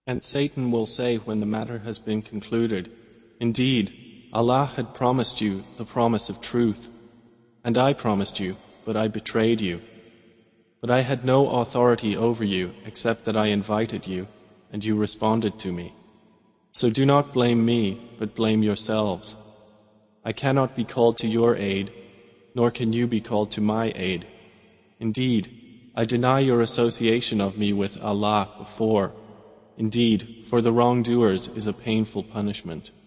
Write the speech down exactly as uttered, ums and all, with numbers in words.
And Satan will say when the matter has been concluded, "Indeed, Allah had promised you the promise of truth, and I promised you, but I betrayed you. But I had no authority over you except that I invited you, and you responded to me. So do not blame me, but blame yourselves. I cannot be called to your aid, nor can you be called to my aid. Indeed, I deny your association of me with Allah before. Indeed, for the wrongdoers is a painful punishment."